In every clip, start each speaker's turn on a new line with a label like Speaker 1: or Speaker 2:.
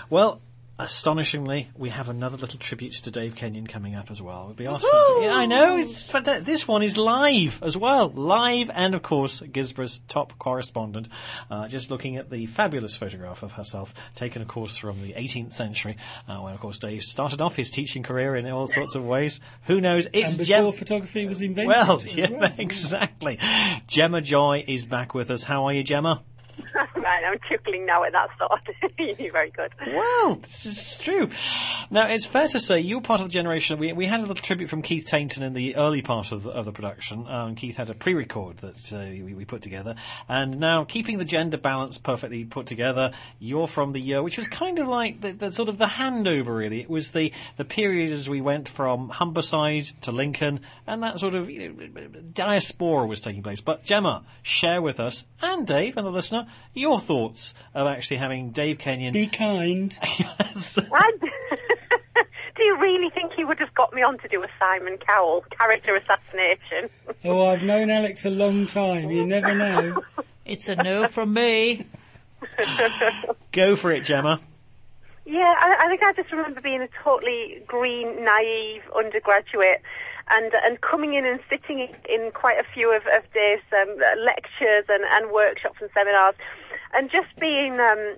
Speaker 1: Well, astonishingly, we have another little tribute to Dave Kenyon coming up as well. We'll be asking. Yeah, I know. This one is live as well. Live, and of course, Gisborough's top correspondent, just looking at the fabulous photograph of herself, taken, of course, from the 18th century, when, of course, Dave started off his teaching career in all sorts of ways. Who knows? It's
Speaker 2: and before photography was invented.
Speaker 1: Well, yeah, exactly. Gemma Joy is back with us. How are you, Gemma?
Speaker 3: Right, I'm chuckling now at that thought. You're very good.
Speaker 1: Well, this is true. Now, it's fair to say you're part of the generation. We had a little tribute from Keith Tainton in the early part of the production. Keith had a pre-record that we put together. And now, keeping the gender balance perfectly put together, you're from the year, which was kind of like the sort of the handover, really. It was the period as we went from Humberside to Lincoln, and that sort of diaspora was taking place. But, Gemma, share with us, and Dave and the listener, your thoughts of actually having Dave Kenyon.
Speaker 2: Be kind.
Speaker 1: Yes.
Speaker 3: Do you really think he would have got me on to do a Simon Cowell character assassination?
Speaker 2: Oh, I've known Alex a long time. You never know.
Speaker 4: It's a no from me.
Speaker 1: Go for it, Gemma.
Speaker 3: Yeah, I think I just remember being a totally green, naive undergraduate and coming in and sitting in quite a few of Dave's lectures and workshops and seminars, and just being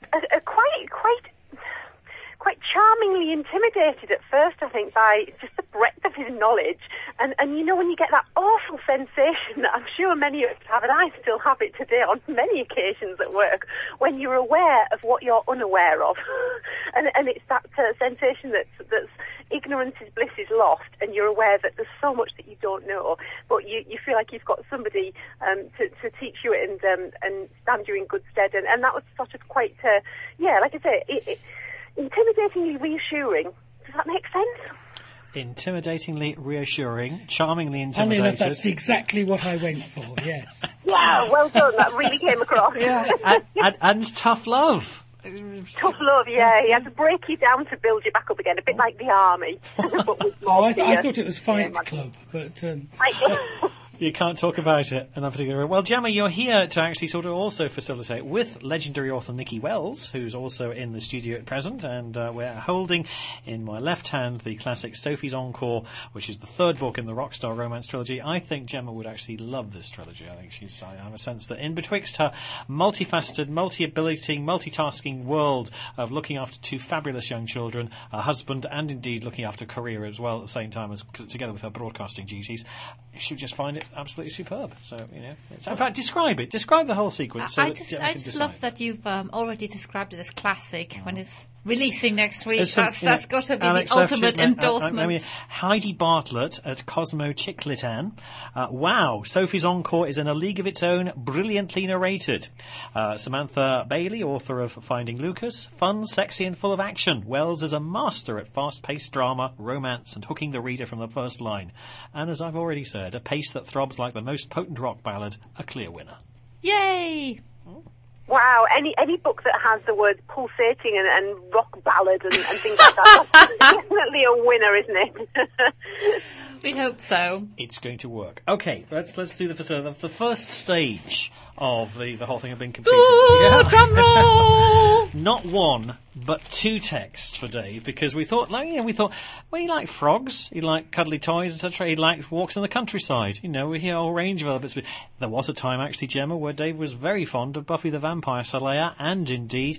Speaker 3: quite charmingly intimidated at first, I think, by just the breadth of his knowledge. And you know, when you get that awful sensation that I'm sure many of us have, and I still have it today on many occasions at work, when you're aware of what you're unaware of. and it's that sensation that's ignorance is bliss is lost, and you're aware that there's so much that you don't know, but you feel like you've got somebody to teach you and stand you in good stead. And that was sort of quite, like I say, intimidatingly reassuring. Does that make sense?
Speaker 1: Intimidatingly reassuring, charmingly intimidated.
Speaker 2: Funny enough, that's exactly what I went for, yes.
Speaker 3: Wow, well done. That really came across.
Speaker 1: Yeah, and tough love.
Speaker 3: Tough love, yeah. He had to break you down to build you back up again, a bit like the army. But with more
Speaker 2: I
Speaker 3: fear.
Speaker 2: thought it was Fight Club, but...
Speaker 1: You can't talk about it in that particular way. Well, Gemma, you're here to actually sort of also facilitate with legendary author Nikki Wells, who's also in the studio at present, and we're holding in my left hand the classic Sophie's Encore, which is the third book in the Rockstar Romance trilogy. I think Gemma would actually love this trilogy. I think I have a sense that in betwixt her multifaceted, multi-ability, multitasking world of looking after two fabulous young children, a husband, and indeed looking after a career as well at the same time as together with her broadcasting duties, she would just find it absolutely superb. So, in fact, describe it. Describe the whole sequence.
Speaker 4: I just love that you've already described it as classic when it's releasing next week. That's got to be
Speaker 1: Alex
Speaker 4: the ultimate endorsement.
Speaker 1: I mean, Heidi Bartlett at Cosmo Chiclitan. Wow, Sophie's Encore is in a league of its own, brilliantly narrated. Samantha Bailey, author of Finding Lucas. Fun, sexy and full of action. Wells is a master at fast-paced drama, romance and hooking the reader from the first line. And as I've already said, a pace that throbs like the most potent rock ballad, a clear winner.
Speaker 4: Yay!
Speaker 3: Wow, any book that has the words pulsating and rock ballad and things like that, that's definitely a winner, isn't it?
Speaker 4: We hope so.
Speaker 1: It's going to work. Okay, let's do the first stage of the whole thing have been completed.
Speaker 4: Ooh, drum roll!
Speaker 1: Not one, but two texts for Dave, because we thought, well, he liked frogs, he liked cuddly toys, etc. He liked walks in the countryside. We hear a whole range of other bits. There was a time, actually, Gemma, where Dave was very fond of Buffy the Vampire Slayer and, indeed,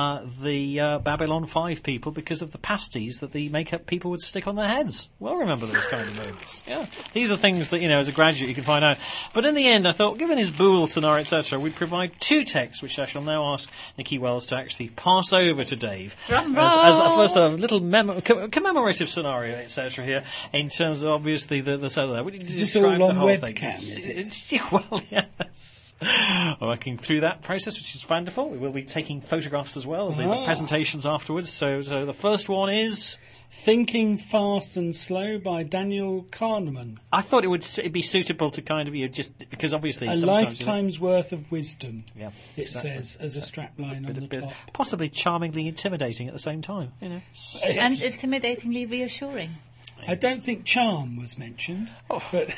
Speaker 1: the Babylon 5 people because of the pasties that the makeup people would stick on their heads. Well, remember those kind of moments. Yeah, these are things that, as a graduate you can find out. But in the end, I thought, given his Boole scenario, etc., we'd provide two texts, which I shall now ask Nikki Wells to actually pass over to Dave.
Speaker 4: Drum roll!
Speaker 1: As the first little commemorative snorio, etc. here, in terms of, obviously, the solo.
Speaker 2: Is this all on webcam, is it?
Speaker 1: Well, yes. Working through that process, which is wonderful. We will be taking photographs as well of the presentations afterwards. So the first one is...
Speaker 2: Thinking Fast and Slow by Daniel Kahneman.
Speaker 1: I thought it'd be suitable to kind of just because obviously
Speaker 2: a lifetime's worth of wisdom.
Speaker 1: Yeah,
Speaker 2: it says as a strapline on the top.
Speaker 1: Possibly charmingly intimidating at the same time.
Speaker 4: And intimidatingly reassuring.
Speaker 2: I don't think charm was mentioned, but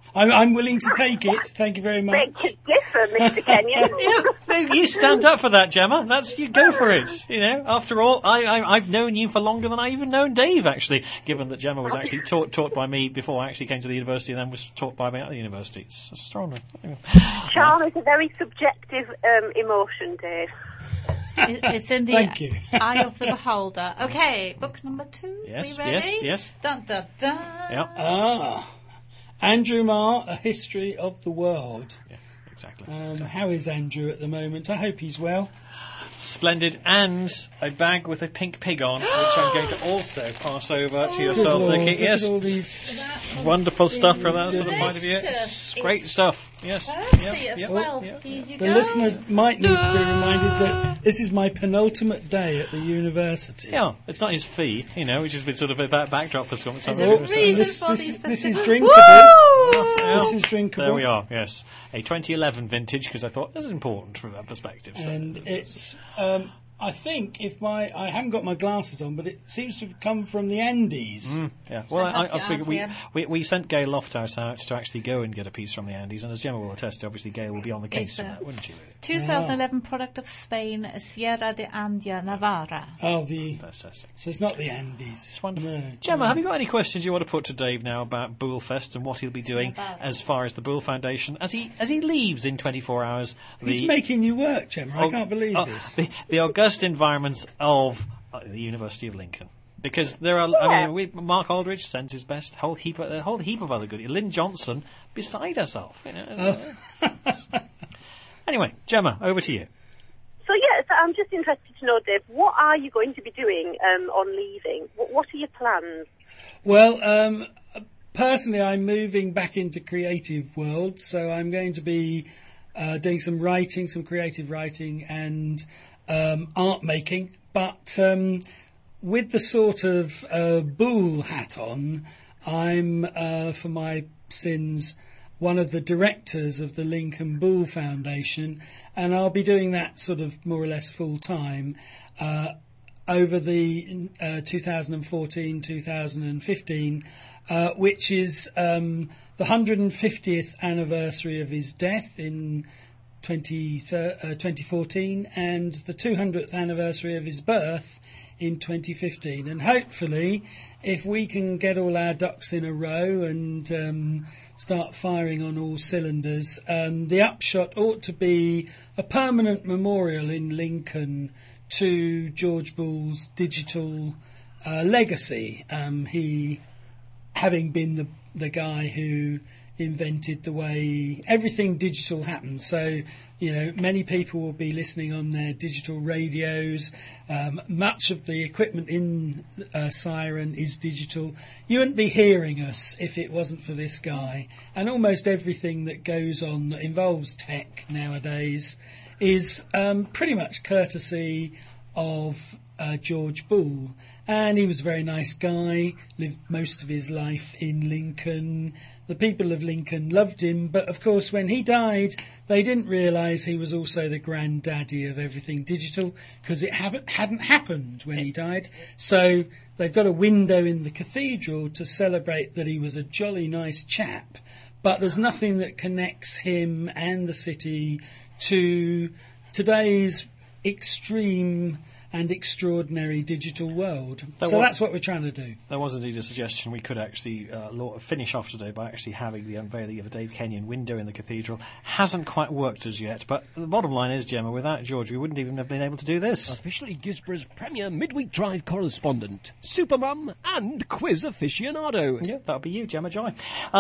Speaker 2: I'm willing to take it. Thank you very much.
Speaker 3: Beg to differ, Mr. Kenyon.
Speaker 1: Yeah, you stand up for that, Gemma. You go for it. You know, after all, I've known you for longer than I even known Dave, actually, given that Gemma was actually taught by me before I actually came to the university and then was taught by me at the university. It's extraordinary.
Speaker 3: Charm is a very subjective emotion, Dave.
Speaker 4: It's in the
Speaker 2: Thank you.
Speaker 4: eye of the beholder. Okay, book number 2.
Speaker 1: Yes,
Speaker 4: we ready?
Speaker 1: yes.
Speaker 4: Dun, dun, dun.
Speaker 1: Yeah.
Speaker 2: Andrew Marr, A History of the World.
Speaker 1: Yeah, exactly.
Speaker 2: How is Andrew at the moment? I hope he's well.
Speaker 1: Splendid, and a bag with a pink pig on, which I'm going to also pass over to yourself,
Speaker 2: Lord,
Speaker 1: Nikki.
Speaker 2: look
Speaker 1: Yes,
Speaker 2: at all these.
Speaker 1: wonderful stuff from that sort of point of view.
Speaker 4: Delicious.
Speaker 1: Great
Speaker 4: It's
Speaker 1: stuff. Yes.
Speaker 4: Percy as
Speaker 1: Yep,
Speaker 4: well.
Speaker 1: yep.
Speaker 4: Here you
Speaker 2: The
Speaker 4: go.
Speaker 2: listeners might need to be reminded that this is my penultimate day at the university.
Speaker 1: Yeah, it's not his fee, which has been sort of a backdrop for some.
Speaker 4: Is there a reason
Speaker 2: This,
Speaker 4: for
Speaker 2: this,
Speaker 4: these
Speaker 2: this is
Speaker 4: festivals?
Speaker 2: drinkable.
Speaker 1: Yeah.
Speaker 2: This is drinkable.
Speaker 1: There we are. Yes, a 2011 vintage, because I thought this is important from that perspective. So.
Speaker 2: And it's, I think, I haven't got my glasses on, but it seems to come from the Andes.
Speaker 1: Yeah. Well,
Speaker 4: I'll help
Speaker 1: I
Speaker 4: you
Speaker 1: figure
Speaker 4: out,
Speaker 1: we sent Gail Lofthouse out to actually go and get a piece from the Andes, and as Gemma will attest, obviously Gail will be on the case
Speaker 4: It's
Speaker 1: for
Speaker 4: a-
Speaker 1: that, wouldn't you? Really?
Speaker 4: 2011 product of Spain, Sierra de Andia, Navarra.
Speaker 2: Oh,
Speaker 1: Fantastic.
Speaker 2: so it's not the Andes.
Speaker 1: It's wonderful.
Speaker 2: No.
Speaker 1: Gemma, have you got any questions you want to put to Dave now about Bullfest and what he'll be doing
Speaker 4: About it.
Speaker 1: as far as the Bull Foundation as he leaves in 24 hours?
Speaker 2: He's making you work, Gemma. I can't believe this.
Speaker 1: The august environments of the University of Lincoln. Because there are, Mark Aldridge sends his best, a whole heap of other goodies. Lynn Johnson, beside herself. Anyway, Gemma, over to you.
Speaker 3: So, I'm just interested to know, Dave, what are you going to be doing on leaving? What are your plans?
Speaker 2: Well, personally, I'm moving back into creative world, so I'm going to be doing some creative writing and art making. But with the sort of bull hat on, I'm, for my sins, one of the directors of the Lincoln Bull Foundation, and I'll be doing that sort of more or less full time over the 2014-2015, which is the 150th anniversary of his death in 2014 and the 200th anniversary of his birth in 2015. And hopefully, if we can get all our ducks in a row and start firing on all cylinders, the upshot ought to be a permanent memorial in Lincoln to George Bull's digital legacy. He, having been the guy who invented the way everything digital happens. So, many people will be listening on their digital radios. Much of the equipment in Siren is digital. You wouldn't be hearing us if it wasn't for this guy. And almost everything that goes on that involves tech nowadays is pretty much courtesy of George Bull. And he was a very nice guy, lived most of his life in Lincoln. The people of Lincoln loved him, but of course when he died, they didn't realise he was also the granddaddy of everything digital, because it hadn't happened when he died. So they've got a window in the cathedral to celebrate that he was a jolly nice chap, but there's nothing that connects him and the city to today's extreme and extraordinary digital world. That's what we're trying to do.
Speaker 1: There was indeed a suggestion we could actually finish off today by actually having the unveiling of a Dave Kenyon window in the cathedral. Hasn't quite worked as yet, but the bottom line is, Gemma, without George, we wouldn't even have been able to do this.
Speaker 5: Officially Gisborough's premier midweek drive correspondent, supermum and quiz aficionado.
Speaker 1: Yeah, that'll be you, Gemma Joy.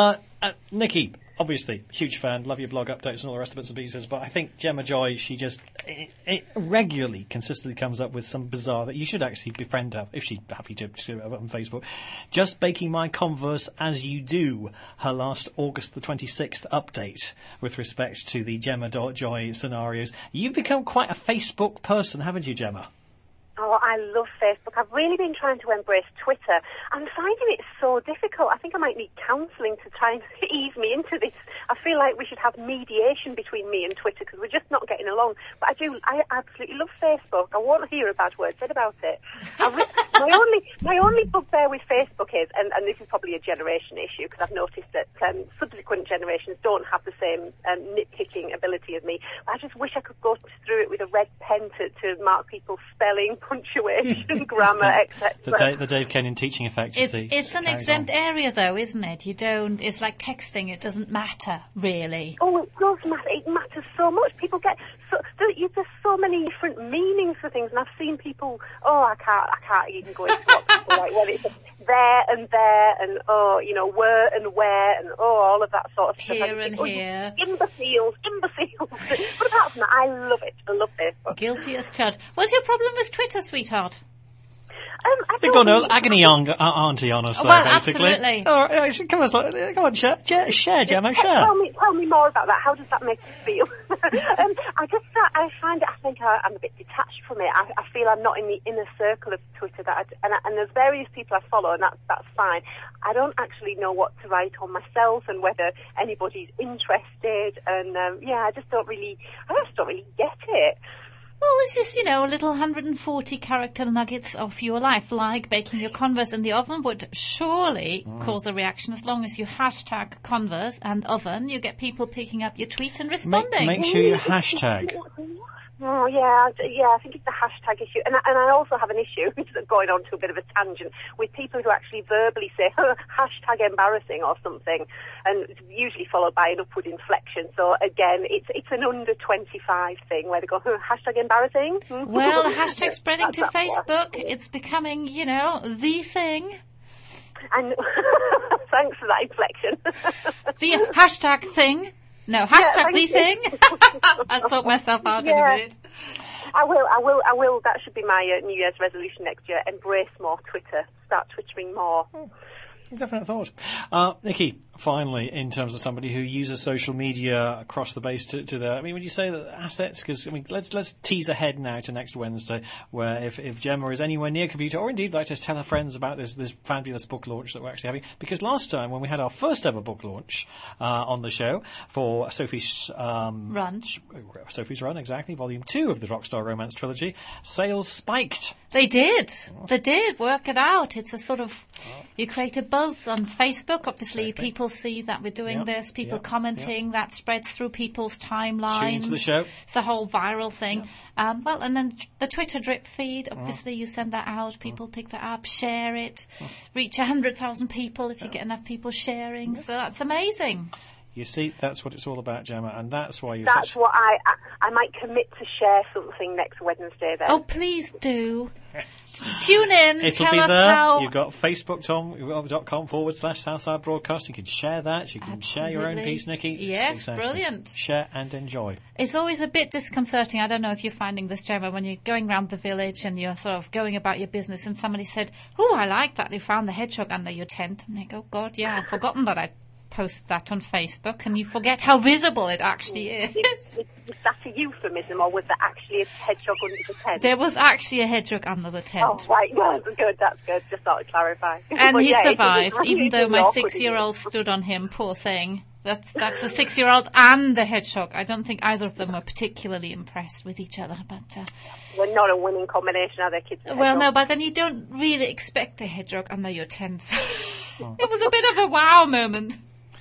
Speaker 1: Nikki, obviously, huge fan, love your blog updates and all the rest of bits and pieces, but I think Gemma Joy, she just regularly, consistently comes up with some bizarre that you should actually befriend her, if she's happy to on Facebook. Just baking my Converse as you do, her last August the 26th update with respect to the Gemma Joy scenarios. You've become quite a Facebook person, haven't you, Gemma?
Speaker 3: Oh, I love Facebook. I've really been trying to embrace Twitter. I'm finding it so difficult. I think I might need counselling to try and ease me into this. I feel like we should have mediation between me and Twitter because we're just not getting along. But I absolutely love Facebook. I won't hear a bad word said about it. my only bugbear with Facebook is, and this is probably a generation issue, because I've noticed that subsequent generations don't have the same nitpicking ability as me. But I just wish I could go through it with a red pen to mark people's spelling, punctuation, grammar, etc.
Speaker 1: The Dave Kenyon teaching effect.
Speaker 4: It's an exempt area, though, isn't it? It's like texting. It doesn't matter really.
Speaker 3: Oh, it does matter. It matters so much. People get there's so many different meanings for things, and I've seen people. Oh, I can't even go into what people like. Well, it's there, and were and where, and all of that sort of stuff.
Speaker 4: Here and here.
Speaker 3: Imbeciles. But apart from that, I love it. I love Facebook.
Speaker 4: Guilty as charged. What's your problem with Twitter, sweetheart?
Speaker 1: They've gone agony auntie on us,
Speaker 4: well,
Speaker 1: basically.
Speaker 4: Absolutely.
Speaker 1: All right, come on, share, Gemma, share.
Speaker 3: Tell me more about that. How does that make you feel? I find it. I think I'm a bit detached from it. I feel I'm not in the inner circle of Twitter. And there's various people I follow, and that's fine. I don't actually know what to write on myself, and whether anybody's interested. And I just don't really get it.
Speaker 4: Well, it's just, little 140-character nuggets of your life, like baking your Converse in the oven would surely cause a reaction. As long as you hashtag Converse and oven, you get people picking up your tweet and responding.
Speaker 1: Make sure you hashtag.
Speaker 3: Oh, yeah, I think it's a hashtag issue. And I also have an issue, going on to a bit of a tangent, with people who actually verbally say, hashtag embarrassing or something, and it's usually followed by an upward inflection. So, again, it's an under 25 thing where they go, hashtag embarrassing.
Speaker 4: Well, hashtag spreading to Facebook, it's becoming, the thing.
Speaker 3: And thanks for that inflection.
Speaker 4: The hashtag thing. No, hashtag the thing. I sort myself out in a bit.
Speaker 3: I will. That should be my New Year's resolution next year. Embrace more Twitter. Start twittering more.
Speaker 1: Definite thought. Nikki, finally, in terms of somebody who uses social media across the base to their... I mean, when you say that assets, because, let's tease ahead now to next Wednesday, where if Gemma is anywhere near a computer, or indeed like to tell her friends about this fabulous book launch that we're actually having, because last time when we had our first ever book launch on the show for Sophie's...
Speaker 4: Run.
Speaker 1: Sophie's Run, exactly, Volume 2 of the Rockstar Romance Trilogy, sales spiked.
Speaker 4: They did. Work it out. It's a sort of... You create a buzz on Facebook. Obviously, people see that we're doing this. People commenting. That spreads through people's timelines.
Speaker 1: Tune into the show.
Speaker 4: It's the whole viral thing. And then the Twitter drip feed. Obviously, you send that out. People pick that up, share it, reach 100,000 people if you get enough people sharing. So that's amazing.
Speaker 1: You see, that's what it's all about, Gemma, and that's why
Speaker 3: what I might commit to share something next Wednesday then.
Speaker 4: Oh, please do. Tune in.
Speaker 1: It'll
Speaker 4: tell
Speaker 1: be
Speaker 4: us
Speaker 1: there.
Speaker 4: how.
Speaker 1: You've got facebook.com/Southside Broadcast. You can share that. You can share your own piece, Nikki.
Speaker 4: Yes, exactly. Brilliant.
Speaker 1: Share and enjoy.
Speaker 4: It's always a bit disconcerting. I don't know if you're finding this, Gemma, when you're going around the village and you're sort of going about your business and somebody said, "Oh, I like that. You found the hedgehog under your tent." And they go, "God, yeah, I've forgotten that I post that on Facebook," and you forget how visible it actually is.
Speaker 3: Was that a euphemism, or was there actually a hedgehog under the tent?
Speaker 4: There was actually a hedgehog under the tent.
Speaker 3: Oh, right. Well, that's good. Just thought I'd clarify.
Speaker 4: And he survived, even though my 6-year-old stood on him, poor thing. That's the 6-year-old and the hedgehog. I don't think either of them were particularly impressed with each other, but...
Speaker 3: Well, not a winning combination, are they, kids?
Speaker 4: Well, no, but then you don't really expect a hedgehog under your tent. So it was a bit of a wow moment.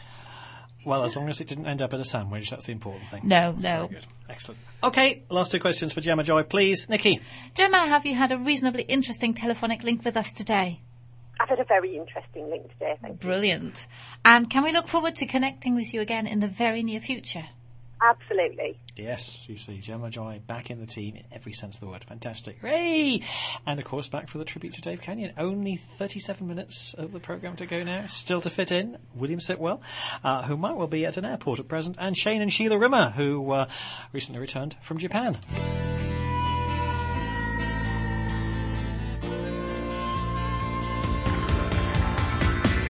Speaker 1: Well, as long as it didn't end up at a sandwich, that's the important thing.
Speaker 4: No.
Speaker 1: Very good. Excellent. Okay, last 2 questions for Gemma Joy, please. Nikki.
Speaker 4: Gemma, have you had a reasonably interesting telephonic link with us today?
Speaker 3: I've had a very interesting link today, thank you.
Speaker 4: Brilliant. And can we look forward to connecting with you again in the very near future?
Speaker 3: Absolutely.
Speaker 1: Yes, you see, Gemma Joy back in the team in every sense of the word. Fantastic. Hooray! And, of course, back for the tribute to Dave Kenyon. Only 37 minutes of the programme to go now. Still to fit in, William Sitwell, who might well be at an airport at present, and Shane and Sheila Rimmer, who recently returned from Japan.